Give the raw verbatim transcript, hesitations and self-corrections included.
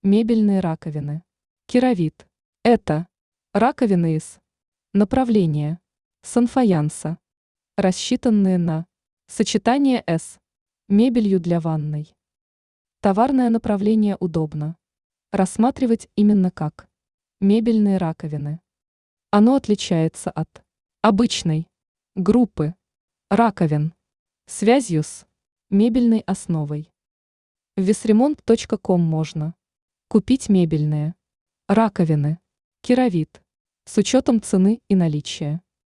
Мебельные раковины. Керамит. Это раковины из направления санфаянса, рассчитанные на сочетание с мебелью для ванной. Товарное направление удобно рассматривать именно как мебельные раковины. Оно отличается от обычной группы раковин связью с мебельной основой. В весремонт точка ком можно купить мебельные раковины керамит с учетом цены и наличия